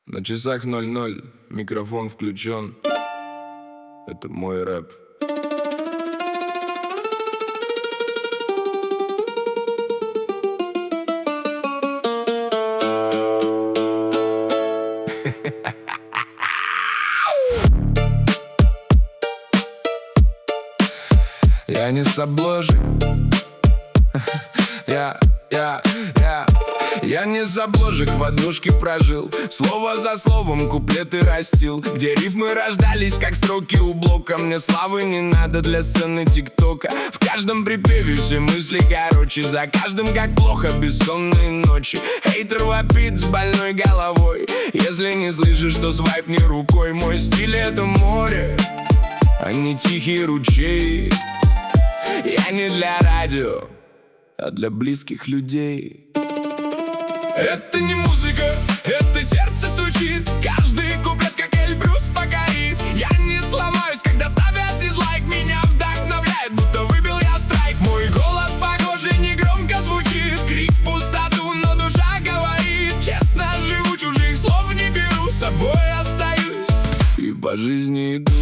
На часах 00, микрофон включен. Это мой рэп. Я не с обложек. Я не с обложек, в однушке прожил. Слово за словом куплеты растил, где рифмы рождались, как строки у блока. Мне славы не надо для сцены тиктока. В каждом припеве все мысли короче. За каждым как плохо бессонные ночи. Хейтер вопит с больной головой. Если не слышишь, то свайп не рукой. Мой стиль — это море, а не тихий ручей. Я не для радио, а для близких людей. Это не музыка, это сердце стучит. Каждый куплет как Эльбрус покорит. Я не сломаюсь, когда ставят дизлайк. Меня вдохновляет, будто выбил я страйк. Мой голос, похоже, не громко звучит. Крик в пустоту, но душа говорит. Честно живу, чужих слов не беру. С собой остаюсь и по жизни иду.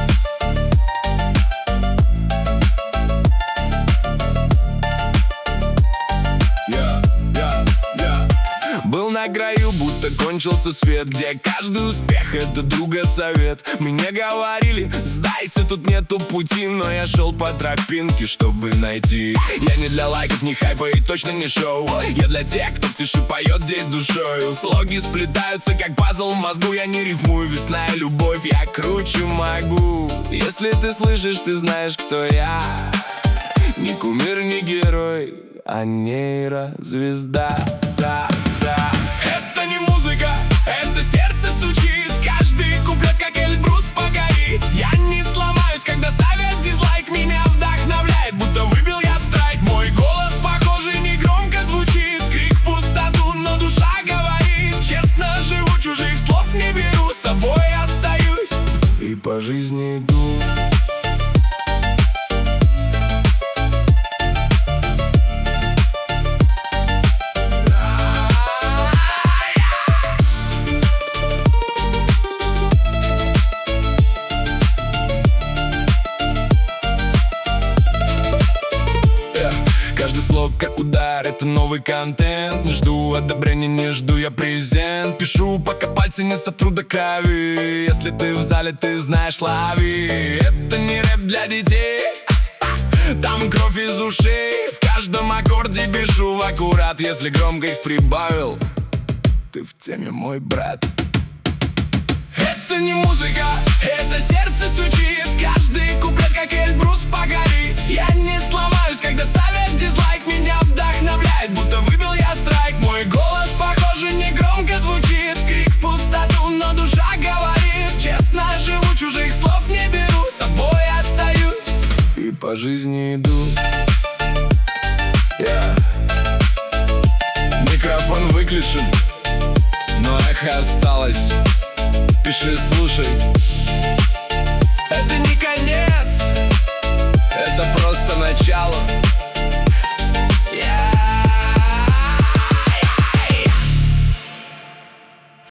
Был на краю, будто кончился свет, где каждый успех — это друга совет. Мне говорили, сдайся, тут нету пути, но я шел по тропинке, чтобы найти. Я не для лайков, не хайпа и точно не шоу. Я для тех, кто в тиши поет здесь душою. Слоги сплетаются, как пазл в мозгу. Я не рифмую, весна и любовь, я круче могу. Если ты слышишь, ты знаешь, кто я. Не кумир, не герой, а нейрозвезда. Это не музыка, это сердце стучит. Каждый куплет как Эльбрус покорит. Я не сломаюсь, когда ставят дизлайк. Меня вдохновляет, будто выбил я страйк. Мой голос, похоже, не громко звучит. Крик в пустоту, но душа говорит. Честно живу, чужих слов не беру. С собой остаюсь и по жизни иду. Каждый слог как удар, это новый контент. Не жду одобрения, не жду я презент. Пишу, пока пальцы не сотру до крови. Если ты в зале, ты знаешь, лови. Это не рэп для детей, там кровь из ушей. В каждом аккорде пишу в аккурат. Если громкость прибавил, ты в теме, мой брат. Это не музыка, это сердце стучит. Каждый куплет как Эльбрус покорит. Я не сломаюсь, когда ставят дизлайк. Меня вдохновляет, будто выбил я страйк. Мой голос, похоже, не громко звучит. Крик в пустоту, но душа говорит. Честно живу, чужих слов не беру. С собой остаюсь и по жизни иду. Микрофон выключен, но эхо осталось. Пиши, слушай.